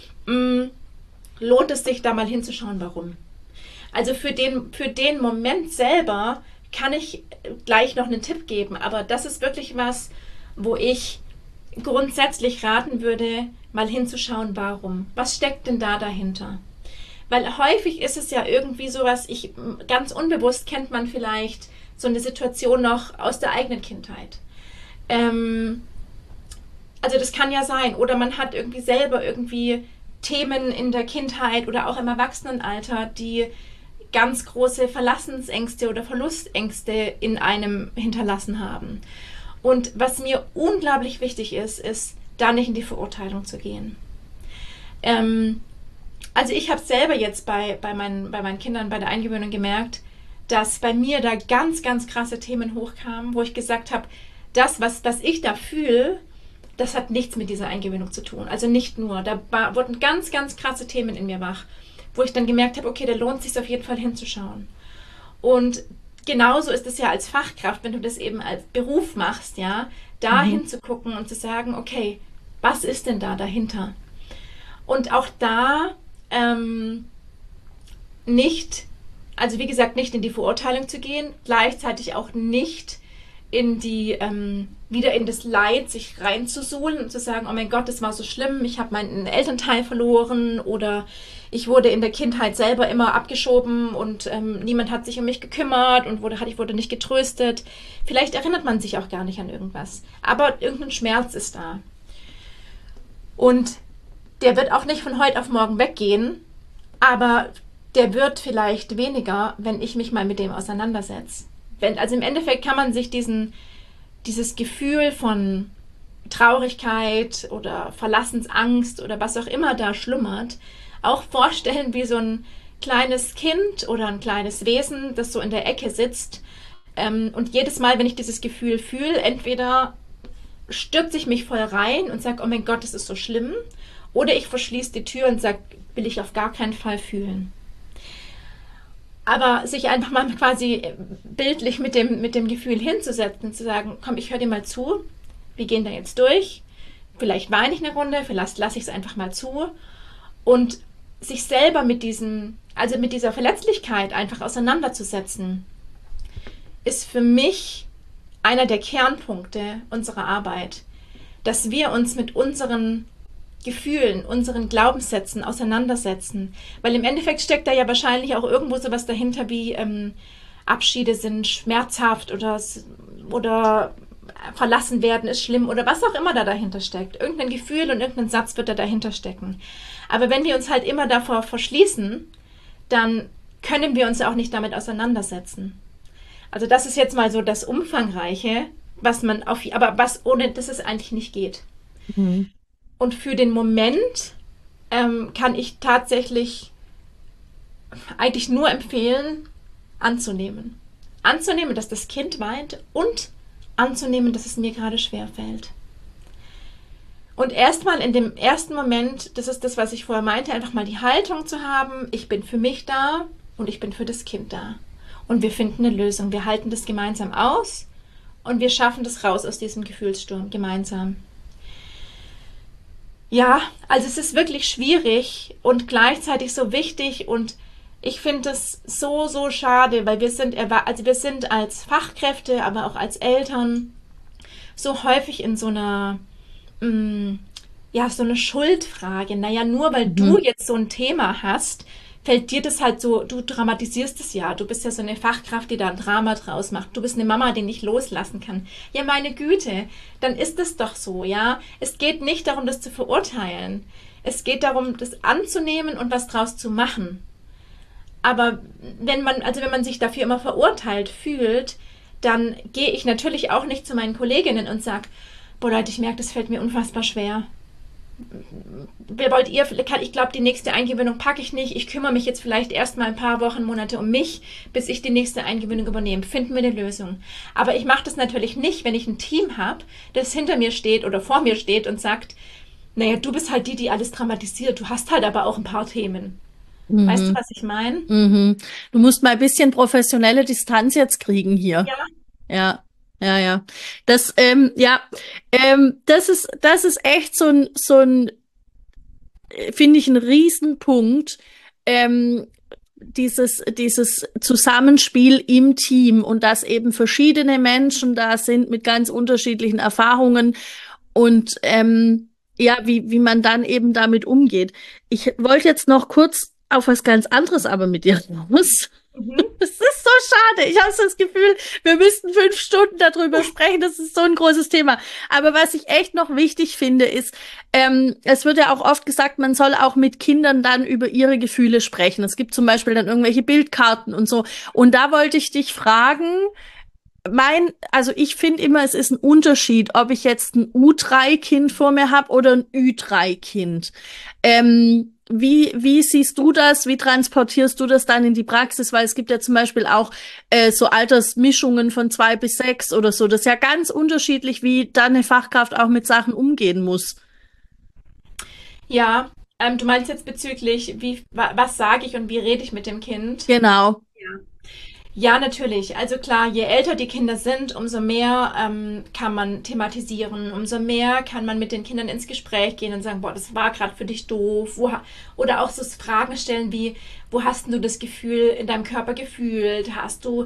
lohnt es sich da mal hinzuschauen, warum. Also für den Moment selber kann ich gleich noch einen Tipp geben, aber das ist wirklich was, wo ich grundsätzlich raten würde, mal hinzuschauen, warum. Was steckt denn da dahinter? Weil häufig ist es ja irgendwie sowas, ganz unbewusst kennt man vielleicht so eine Situation noch aus der eigenen Kindheit. Ähm, also das kann ja sein. Oder man hat irgendwie selber irgendwie Themen in der Kindheit oder auch im Erwachsenenalter, die ganz große Verlassensängste oder Verlustängste in einem hinterlassen haben. Und was mir unglaublich wichtig ist da nicht in die Verurteilung zu gehen. Ähm, also ich habe selber jetzt bei meinen Kindern bei der Eingewöhnung gemerkt, dass bei mir da ganz, ganz krasse Themen hochkamen, wo ich gesagt habe, das, was ich da fühle, das hat nichts mit dieser Eingewöhnung zu tun. Also nicht nur. Wurden ganz, ganz krasse Themen in mir wach, wo ich dann gemerkt habe, okay, da lohnt es sich auf jeden Fall hinzuschauen. Und genauso ist es ja als Fachkraft, wenn du das eben als Beruf machst, ja, da Mhm. hinzugucken und zu sagen, okay, was ist denn da dahinter? Und auch da nicht, also wie gesagt, nicht in die Verurteilung zu gehen, gleichzeitig auch nicht wieder in das Leid sich reinzusuhlen und zu sagen, oh mein Gott, das war so schlimm, ich habe meinen Elternteil verloren oder ich wurde in der Kindheit selber immer abgeschoben und niemand hat sich um mich gekümmert und ich wurde nicht getröstet. Vielleicht erinnert man sich auch gar nicht an irgendwas, aber irgendein Schmerz ist da. Und der wird auch nicht von heute auf morgen weggehen, aber der wird vielleicht weniger, wenn ich mich mal mit dem auseinandersetze. Also im Endeffekt kann man sich dieses Gefühl von Traurigkeit oder Verlassensangst oder was auch immer da schlummert, auch vorstellen wie so ein kleines Kind oder ein kleines Wesen, das so in der Ecke sitzt. Und jedes Mal, wenn ich dieses Gefühl fühle, entweder stürze ich mich voll rein und sage, oh mein Gott, das ist so schlimm, oder ich verschließe die Tür und sage, will ich auf gar keinen Fall fühlen. Aber sich einfach mal quasi bildlich mit dem Gefühl hinzusetzen und zu sagen, komm, ich höre dir mal zu, wir gehen da jetzt durch, vielleicht weine ich eine Runde, vielleicht lasse ich es einfach mal zu und sich selber mit dieser Verletzlichkeit einfach auseinanderzusetzen, ist für mich einer der Kernpunkte unserer Arbeit, dass wir uns mit unseren Gefühlen, unseren Glaubenssätzen auseinandersetzen. Weil im Endeffekt steckt da ja wahrscheinlich auch irgendwo sowas dahinter wie Abschiede sind schmerzhaft oder verlassen werden ist schlimm oder was auch immer da dahinter steckt. Irgendein Gefühl und irgendein Satz wird da dahinter stecken. Aber wenn wir uns halt immer davor verschließen, dann können wir uns auch nicht damit auseinandersetzen. Also das ist jetzt mal so das Umfangreiche, was ohne das es eigentlich nicht geht. Mhm. Und für den Moment kann ich tatsächlich eigentlich nur empfehlen, anzunehmen. Anzunehmen, dass das Kind weint und anzunehmen, dass es mir gerade schwerfällt. Und erstmal in dem ersten Moment, das ist das, was ich vorher meinte, einfach mal die Haltung zu haben, ich bin für mich da und ich bin für das Kind da. Und wir finden eine Lösung. Wir halten das gemeinsam aus und wir schaffen das raus aus diesem Gefühlssturm gemeinsam. Ja, also es ist wirklich schwierig und gleichzeitig so wichtig und ich finde es so, so schade, weil wir sind als Fachkräfte, aber auch als Eltern so häufig in so einer, so eine Schuldfrage. Naja, nur weil du jetzt so ein Thema hast, fällt dir das halt so, du dramatisierst es ja. Du bist ja so eine Fachkraft, die da ein Drama draus macht. Du bist eine Mama, die nicht loslassen kann. Ja, meine Güte, dann ist es doch so, ja. Es geht nicht darum, das zu verurteilen. Es geht darum, das anzunehmen und was draus zu machen. Aber wenn man sich dafür immer verurteilt fühlt, dann gehe ich natürlich auch nicht zu meinen Kolleginnen und sage, boah Leute, ich merke, das fällt mir unfassbar schwer. Wollt ihr, ich glaube, die nächste Eingewöhnung packe ich nicht. Ich kümmere mich jetzt vielleicht erst mal ein paar Wochen, Monate um mich, bis ich die nächste Eingewöhnung übernehme. Finden wir eine Lösung. Aber ich mache das natürlich nicht, wenn ich ein Team habe, das hinter mir steht oder vor mir steht und sagt, naja, du bist halt die alles dramatisiert. Du hast halt aber auch ein paar Themen. Weißt du, was ich meine? Mhm. Du musst mal ein bisschen professionelle Distanz jetzt kriegen hier. Ja. Ja, ja, ja. Das, das ist echt so ein, finde ich, ein Riesenpunkt. Dieses Zusammenspiel im Team und dass eben verschiedene Menschen da sind mit ganz unterschiedlichen Erfahrungen und wie man dann eben damit umgeht. Ich wollte jetzt noch kurz auf was ganz anderes aber mit dir raus. Das ist so schade. Ich habe so das Gefühl, wir müssten 5 Stunden darüber sprechen. Das ist so ein großes Thema. Aber was ich echt noch wichtig finde, ist, es wird ja auch oft gesagt, man soll auch mit Kindern dann über ihre Gefühle sprechen. Es gibt zum Beispiel dann irgendwelche Bildkarten und so. Und da wollte ich dich fragen, also ich finde immer, es ist ein Unterschied, ob ich jetzt ein U3-Kind vor mir habe oder ein Ü3-Kind. Wie siehst du das? Wie transportierst du das dann in die Praxis? Weil es gibt ja zum Beispiel auch so Altersmischungen von 2 bis 6 oder so. Das ist ja ganz unterschiedlich, wie dann eine Fachkraft auch mit Sachen umgehen muss. Ja, du meinst jetzt bezüglich, was sage ich und wie rede ich mit dem Kind? Genau. Ja. Ja, natürlich. Also klar, je älter die Kinder sind, umso mehr kann man thematisieren, umso mehr kann man mit den Kindern ins Gespräch gehen und sagen, boah, das war gerade für dich doof. Oder auch so Fragen stellen wie, wo hast denn du das Gefühl in deinem Körper gefühlt? Hast du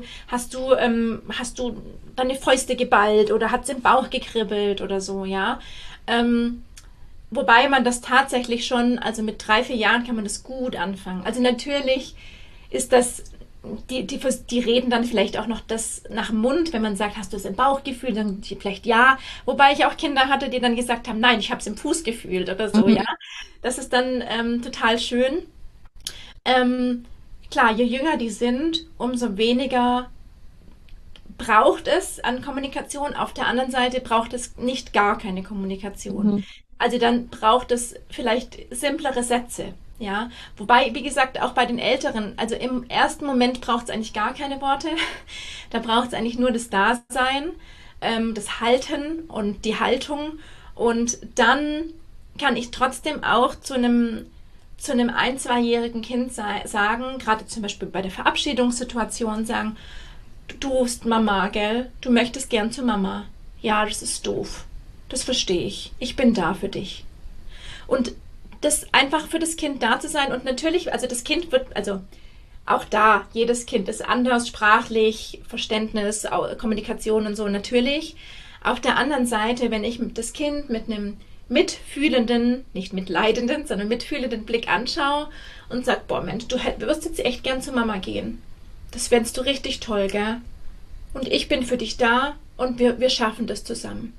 deine Fäuste geballt oder hat es im Bauch gekribbelt oder so, ja? Wobei man das tatsächlich schon, also mit 3, 4 Jahren kann man das gut anfangen. Also natürlich ist das die reden dann vielleicht auch noch das nach dem Mund, wenn man sagt, hast du es im Bauch gefühlt, dann die vielleicht ja. Wobei ich auch Kinder hatte, die dann gesagt haben, nein, ich habe es im Fuß gefühlt oder so, ja. Das ist dann total schön. Klar, je jünger die sind, umso weniger braucht es an Kommunikation. Auf der anderen Seite braucht es nicht gar keine Kommunikation. Mhm. Also dann braucht es vielleicht simplere Sätze. Ja, wobei, wie gesagt, auch bei den Älteren, also im ersten Moment braucht es eigentlich gar keine Worte. Da braucht es eigentlich nur das Dasein, das Halten und die Haltung. Und dann kann ich trotzdem auch zu einem 1-2-jährigen Kind sagen, gerade zum Beispiel bei der Verabschiedungssituation sagen, du rufst Mama, gell? Du möchtest gern zu Mama. Ja, das ist doof. Das verstehe ich. Ich bin da für dich. Und das einfach für das Kind da zu sein. Und natürlich, also das Kind wird, also auch da, jedes Kind ist anders, sprachlich, Verständnis, Kommunikation und so natürlich. Auf der anderen Seite, wenn ich das Kind mit einem mitfühlenden, nicht mitleidenden, sondern mitfühlenden Blick anschaue und sage, boah Mensch, du wirst jetzt echt gern zu Mama gehen. Das fändest du richtig toll, gell? Und ich bin für dich da und wir schaffen das zusammen.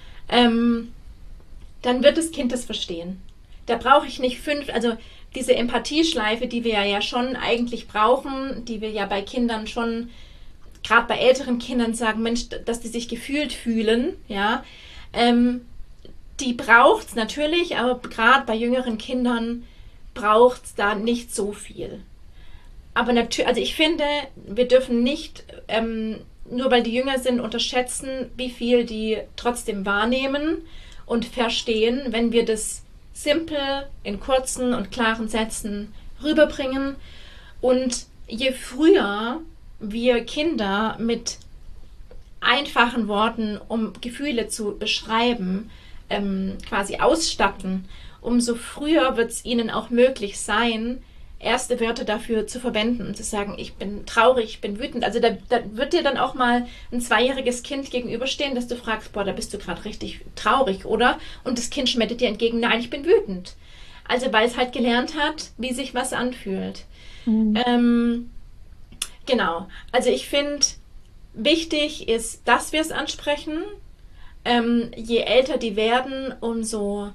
Dann wird das Kind das verstehen. Da brauche ich nicht also diese Empathieschleife, die wir ja schon eigentlich brauchen, die wir ja bei Kindern schon, gerade bei älteren Kindern sagen, Mensch, dass die sich gefühlt fühlen, ja, die braucht es natürlich, aber gerade bei jüngeren Kindern braucht es da nicht so viel. Aber natürlich, also ich finde, wir dürfen nicht, nur weil die jünger sind, unterschätzen, wie viel die trotzdem wahrnehmen und verstehen, wenn wir das simpel in kurzen und klaren Sätzen rüberbringen. Und je früher wir Kinder mit einfachen Worten, um Gefühle zu beschreiben, quasi ausstatten, umso früher wird es ihnen auch möglich sein, erste Wörter dafür zu verwenden und zu sagen, ich bin traurig, ich bin wütend. Also da wird dir dann auch mal ein 2-jähriges Kind gegenüberstehen, dass du fragst, boah, da bist du gerade richtig traurig, oder? Und das Kind schmettert dir entgegen, nein, ich bin wütend. Also weil es halt gelernt hat, wie sich was anfühlt. Mhm. Genau. Also ich finde, wichtig ist, dass wir es ansprechen. Je älter die werden, umso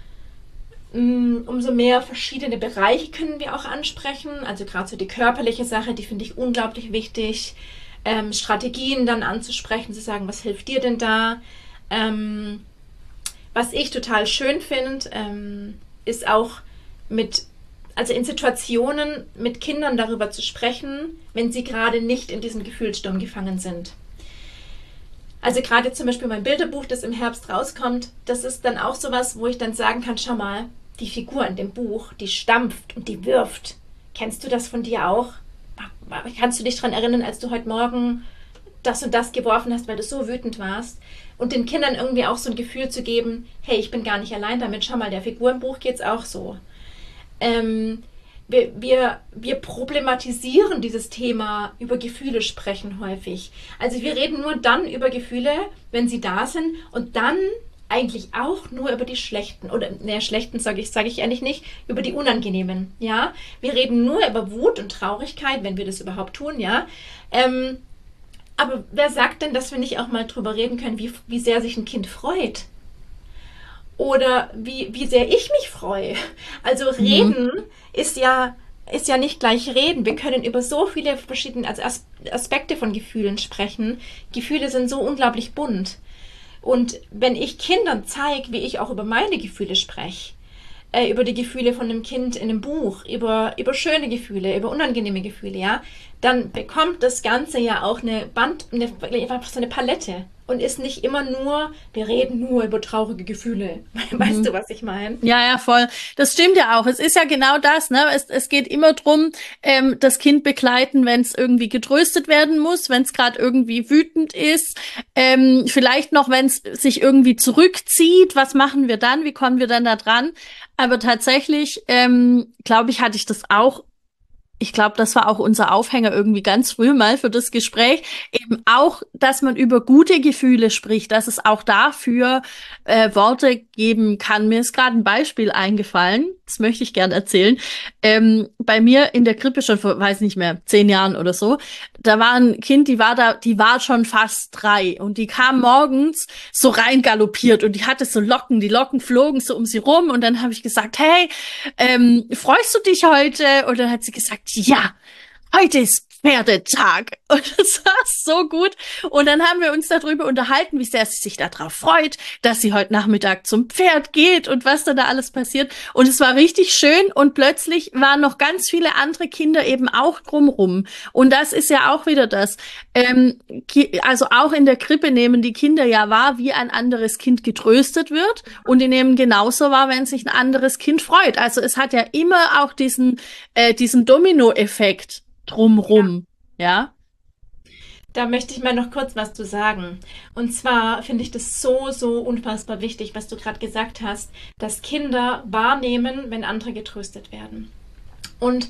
mehr verschiedene Bereiche können wir auch ansprechen. Also gerade so die körperliche Sache, die finde ich unglaublich wichtig. Strategien dann anzusprechen, zu sagen, was hilft dir denn da? Was ich total schön finde, ist auch also in Situationen mit Kindern darüber zu sprechen, wenn sie gerade nicht in diesem Gefühlssturm gefangen sind. Also gerade zum Beispiel mein Bilderbuch, das im Herbst rauskommt, das ist dann auch sowas, wo ich dann sagen kann, schau mal, die Figur in dem Buch, die stampft und die wirft. Kennst du das von dir auch? Kannst du dich daran erinnern, als du heute Morgen das und das geworfen hast, weil du so wütend warst? Und den Kindern irgendwie auch so ein Gefühl zu geben, hey, ich bin gar nicht allein damit, schau mal, der Figur im Buch geht's auch so. Wir problematisieren dieses Thema über Gefühle sprechen häufig. Also wir reden nur dann über Gefühle, wenn sie da sind und dann eigentlich auch nur über die schlechten, oder schlechten sage ich eigentlich nicht, über die unangenehmen, ja. Wir reden nur über Wut und Traurigkeit, wenn wir das überhaupt tun, ja. Aber wer sagt denn, dass wir nicht auch mal drüber reden können, wie sehr sich ein Kind freut? Oder wie sehr ich mich freue. Also reden ist ja nicht gleich reden. Wir können über so viele verschiedene Aspekte von Gefühlen sprechen. Gefühle sind so unglaublich bunt. Und wenn ich Kindern zeige, wie ich auch über meine Gefühle spreche, über die Gefühle von einem Kind in einem Buch, über schöne Gefühle, über unangenehme Gefühle, ja, dann bekommt das Ganze ja auch einfach so eine Palette und ist nicht immer nur, wir reden nur über traurige Gefühle. Weißt du, was ich meine? Ja, ja, voll. Das stimmt ja auch. Es ist ja genau das, ne? Es geht immer drum, das Kind begleiten, wenn es irgendwie getröstet werden muss, wenn es gerade irgendwie wütend ist, vielleicht noch, wenn es sich irgendwie zurückzieht. Was machen wir dann? Wie kommen wir dann da dran? Aber tatsächlich, glaube ich, hatte ich das auch ich glaube, das war auch unser Aufhänger irgendwie ganz früh mal für das Gespräch, eben auch, dass man über gute Gefühle spricht, dass es auch dafür Worte geben kann. Mir ist gerade ein Beispiel eingefallen, das möchte ich gern erzählen. Bei mir in der Krippe schon vor, weiß nicht mehr, 10 Jahren oder so, da war ein Kind, die war schon fast 3 und die kam morgens so rein galoppiert und die hatte so Locken, die Locken flogen so um sie rum und dann habe ich gesagt, hey, freust du dich heute? Und dann hat sie gesagt, ja, heute ist Pferdetag. Und das war so gut. Und dann haben wir uns darüber unterhalten, wie sehr sie sich darauf freut, dass sie heute Nachmittag zum Pferd geht und was da alles passiert. Und es war richtig schön und plötzlich waren noch ganz viele andere Kinder eben auch drumrum. Und das ist ja auch wieder das. Also auch in der Krippe nehmen die Kinder ja wahr, wie ein anderes Kind getröstet wird. Und die nehmen genauso wahr, wenn sich ein anderes Kind freut. Also es hat ja immer auch diesen Domino-Effekt drumrum, ja. Da möchte ich mal noch kurz was zu sagen. Und zwar finde ich das so unfassbar wichtig, was du gerade gesagt hast, dass Kinder wahrnehmen, wenn andere getröstet werden. Und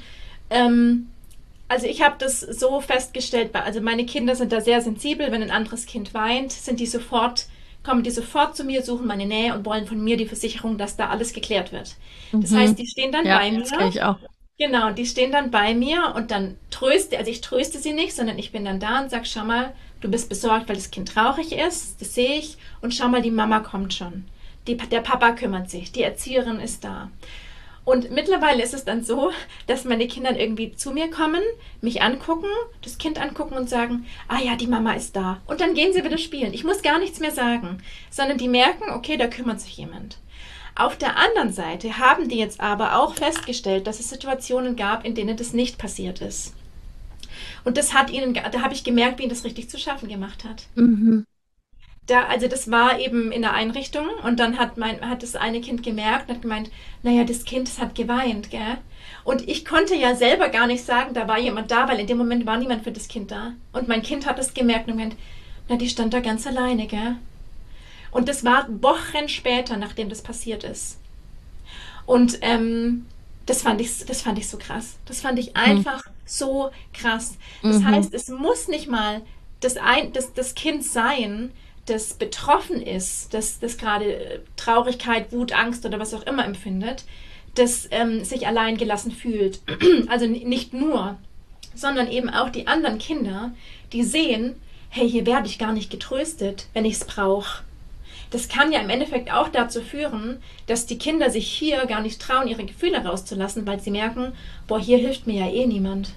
also ich habe das so festgestellt, also meine Kinder sind da sehr sensibel, wenn ein anderes Kind weint, kommen die sofort zu mir, suchen meine Nähe und wollen von mir die Versicherung, dass da alles geklärt wird. Das heißt, die stehen dann bei mir. Das kenn ich auch. Genau, die stehen dann bei mir und dann ich tröste sie nicht, sondern ich bin dann da und sage, schau mal, du bist besorgt, weil das Kind traurig ist, das sehe ich, und schau mal, die Mama kommt schon. Der Papa kümmert sich, die Erzieherin ist da. Und mittlerweile ist es dann so, dass meine Kinder irgendwie zu mir kommen, mich angucken, das Kind angucken und sagen, ah ja, die Mama ist da. Und dann gehen sie wieder spielen. Ich muss gar nichts mehr sagen, sondern die merken, okay, da kümmert sich jemand. Auf der anderen Seite haben die jetzt aber auch festgestellt, dass es Situationen gab, in denen das nicht passiert ist. Und da habe ich gemerkt, wie ihnen das richtig zu schaffen gemacht hat. Mhm. Also das war eben in der Einrichtung und dann hat das eine Kind gemerkt und hat gemeint, naja, das Kind, das hat geweint, gell? Und ich konnte ja selber gar nicht sagen, da war jemand da, weil in dem Moment war niemand für das Kind da. Und mein Kind hat das gemerkt und gemeint, na, die stand da ganz alleine, gell? Und das war Wochen später, nachdem das passiert ist. Und das fand ich so krass. Das fand ich einfach so krass. Das heißt, es muss nicht mal das Kind sein, das betroffen ist, das gerade Traurigkeit, Wut, Angst oder was auch immer empfindet, das sich allein gelassen fühlt. Also nicht nur, sondern eben auch die anderen Kinder, die sehen, hey, hier werde ich gar nicht getröstet, wenn ich es brauche. Das kann ja im Endeffekt auch dazu führen, dass die Kinder sich hier gar nicht trauen, ihre Gefühle rauszulassen, weil sie merken, boah, hier hilft mir ja eh niemand.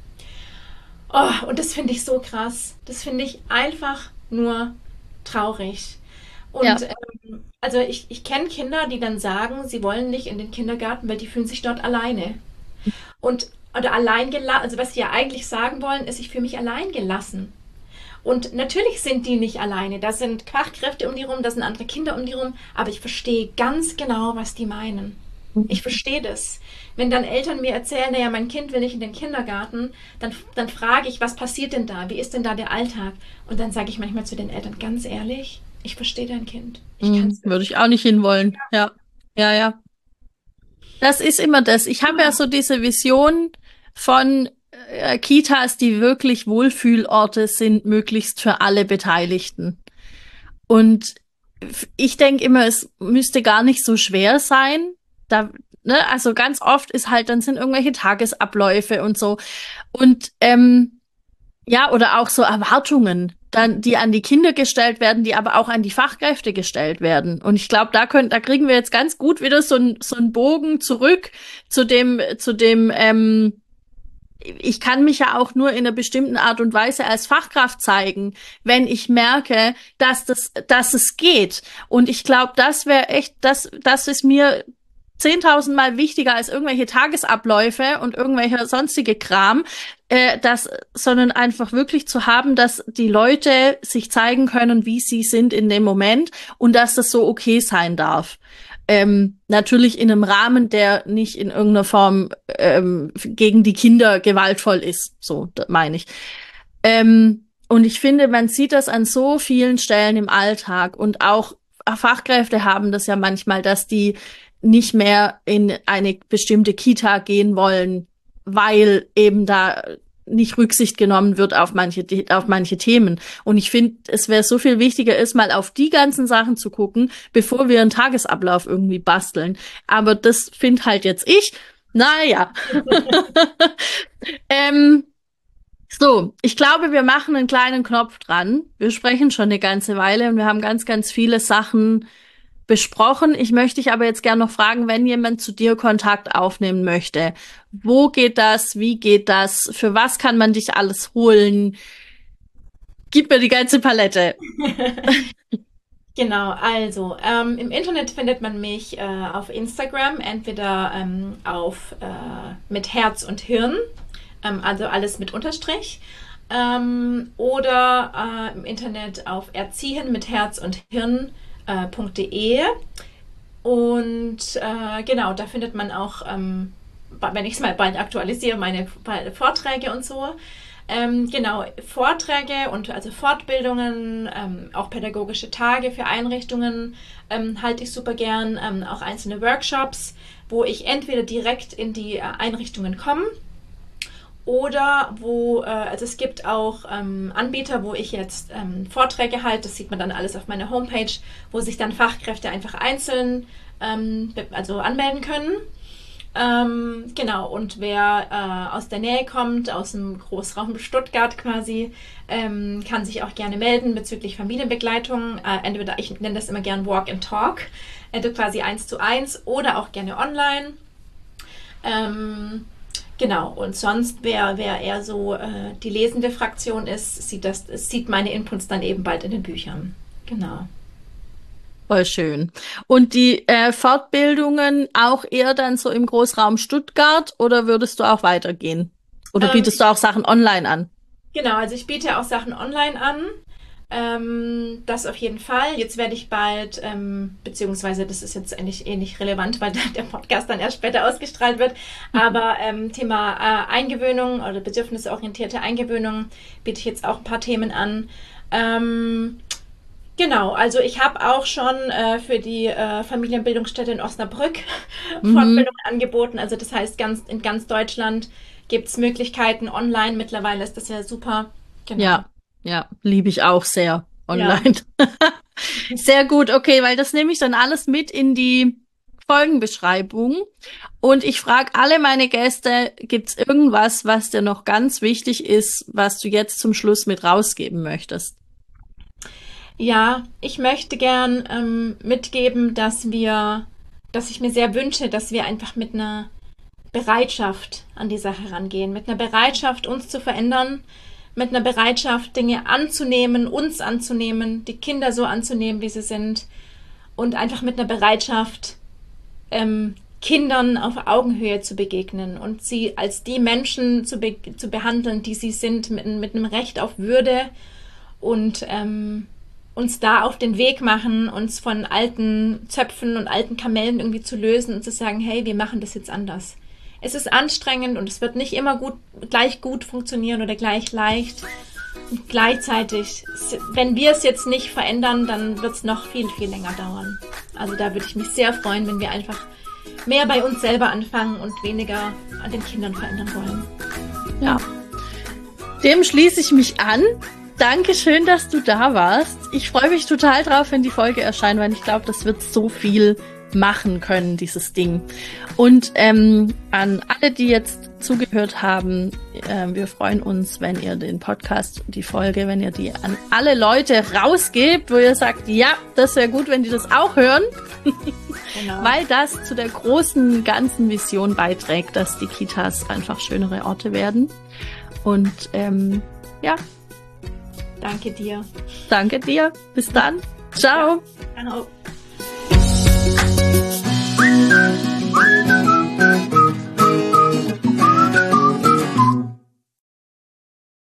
Oh, und das finde ich so krass. Das finde ich einfach nur traurig. Und Ja. Also ich kenne Kinder, die dann sagen, sie wollen nicht in den Kindergarten, weil die fühlen sich dort alleine. Oder allein gelassen, also was sie ja eigentlich sagen wollen, ist, ich fühle mich allein gelassen. Und natürlich sind die nicht alleine. Da sind Fachkräfte um die rum, da sind andere Kinder um die rum. Aber ich verstehe ganz genau, was die meinen. Ich verstehe das. Wenn dann Eltern mir erzählen, naja, mein Kind will nicht in den Kindergarten, dann frage ich, was passiert denn da? Wie ist denn da der Alltag? Und dann sage ich manchmal zu den Eltern, ganz ehrlich, ich verstehe dein Kind. Ich kann's Würde ich auch nicht hinwollen. Ja. Ja. Das ist immer das. Ich habe ja so diese Vision von Kitas, die wirklich Wohlfühlorte sind, möglichst für alle Beteiligten. Und ich denke immer, es müsste gar nicht so schwer sein. Also ganz oft ist halt, dann sind irgendwelche Tagesabläufe und so. Und ja, oder auch so Erwartungen, dann, die an die Kinder gestellt werden, die aber auch an die Fachkräfte gestellt werden. Und ich glaube, da kriegen wir jetzt ganz gut wieder so einen Bogen zurück zu dem, ich kann mich ja auch nur in einer bestimmten Art und Weise als Fachkraft zeigen, wenn ich merke, dass es geht. Und ich glaube, das wäre echt, das ist mir 10.000 Mal wichtiger als irgendwelche Tagesabläufe und irgendwelcher sonstige Kram, sondern einfach wirklich zu haben, dass die Leute sich zeigen können, wie sie sind in dem Moment und dass das so okay sein darf. Natürlich in einem Rahmen, der nicht in irgendeiner Form gegen die Kinder gewaltvoll ist, so meine ich. Und ich finde, man sieht das an so vielen Stellen im Alltag und auch Fachkräfte haben das ja manchmal, dass die nicht mehr in eine bestimmte Kita gehen wollen, weil eben da nicht Rücksicht genommen wird auf manche Themen. Und ich finde, es wäre so viel wichtiger, ist mal auf die ganzen Sachen zu gucken, bevor wir einen Tagesablauf irgendwie basteln. Aber das finde halt jetzt ich. Naja. So, ich glaube, wir machen einen kleinen Knopf dran. Wir sprechen schon eine ganze Weile und wir haben ganz, ganz viele Sachen besprochen. Ich möchte dich aber jetzt gerne noch fragen, wenn jemand zu dir Kontakt aufnehmen möchte. Wo geht das? Wie geht das? Für was kann man dich alles holen? Gib mir die ganze Palette. Genau, also im Internet findet man mich auf Instagram, entweder mit Herz und Hirn, also alles mit Unterstrich, oder im Internet auf erziehen mit Herz und Hirn.de. Und genau, da findet man auch, wenn ich es mal bald aktualisiere, meine Vorträge und so. Genau, Vorträge und also Fortbildungen, auch pädagogische Tage für Einrichtungen halte ich super gern, auch einzelne Workshops, wo ich entweder direkt in die Einrichtungen komme oder also es gibt auch Anbieter, wo ich jetzt Vorträge halte, das sieht man dann alles auf meiner Homepage, wo sich dann Fachkräfte einfach einzeln also anmelden können. Genau, und wer aus der Nähe kommt, aus dem Großraum Stuttgart quasi, kann sich auch gerne melden bezüglich Familienbegleitung. Entweder, ich nenne das immer gern Walk and Talk, quasi 1:1 oder auch gerne online. Genau, und sonst, wer eher so die lesende Fraktion ist, sieht meine Inputs dann eben bald in den Büchern. Genau. Voll schön. Und die Fortbildungen auch eher dann so im Großraum Stuttgart oder würdest du auch weitergehen? Oder bietest du auch Sachen online an? Genau, also ich biete auch Sachen online an. Das auf jeden Fall. Jetzt werde ich bald, beziehungsweise das ist jetzt eigentlich nicht relevant, weil der Podcast dann erst später ausgestrahlt wird, aber Thema Eingewöhnung oder bedürfnisorientierte Eingewöhnung biete ich jetzt auch ein paar Themen an. Genau, also ich habe auch schon für die Familienbildungsstätte in Osnabrück Fortbildungen angeboten. Also das heißt, in ganz Deutschland gibt es Möglichkeiten online. Mittlerweile ist das ja super. Genau. Ja, liebe ich auch sehr online. Ja. Sehr gut, okay, weil das nehme ich dann alles mit in die Folgenbeschreibung. Und ich frage alle meine Gäste, gibt's irgendwas, was dir noch ganz wichtig ist, was du jetzt zum Schluss mit rausgeben möchtest? Ja, ich möchte gern mitgeben, dass ich mir sehr wünsche, dass wir einfach mit einer Bereitschaft an die Sache rangehen, mit einer Bereitschaft, uns zu verändern, mit einer Bereitschaft, Dinge anzunehmen, uns anzunehmen, die Kinder so anzunehmen, wie sie sind und einfach mit einer Bereitschaft, Kindern auf Augenhöhe zu begegnen und sie als die Menschen zu behandeln, die sie sind, mit einem Recht auf Würde und uns da auf den Weg machen, uns von alten Zöpfen und alten Kamellen irgendwie zu lösen und zu sagen, hey, wir machen das jetzt anders. Es ist anstrengend und es wird nicht immer gleich gut funktionieren oder gleich leicht. Und gleichzeitig, wenn wir es jetzt nicht verändern, dann wird es noch viel, viel länger dauern. Also da würde ich mich sehr freuen, wenn wir einfach mehr bei uns selber anfangen und weniger an den Kindern verändern wollen. Ja, dem schließe ich mich an. Dankeschön, dass du da warst. Ich freue mich total drauf, wenn die Folge erscheint, weil ich glaube, das wird so viel machen können, dieses Ding. Und an alle, die jetzt zugehört haben, wir freuen uns, wenn ihr den Podcast, die Folge, wenn ihr die an alle Leute rausgebt, wo ihr sagt, ja, das wäre gut, wenn die das auch hören. Genau. Weil das zu der großen, ganzen Vision beiträgt, dass die Kitas einfach schönere Orte werden. Und ja, danke dir. Danke dir. Bis dann. Ciao. Ja,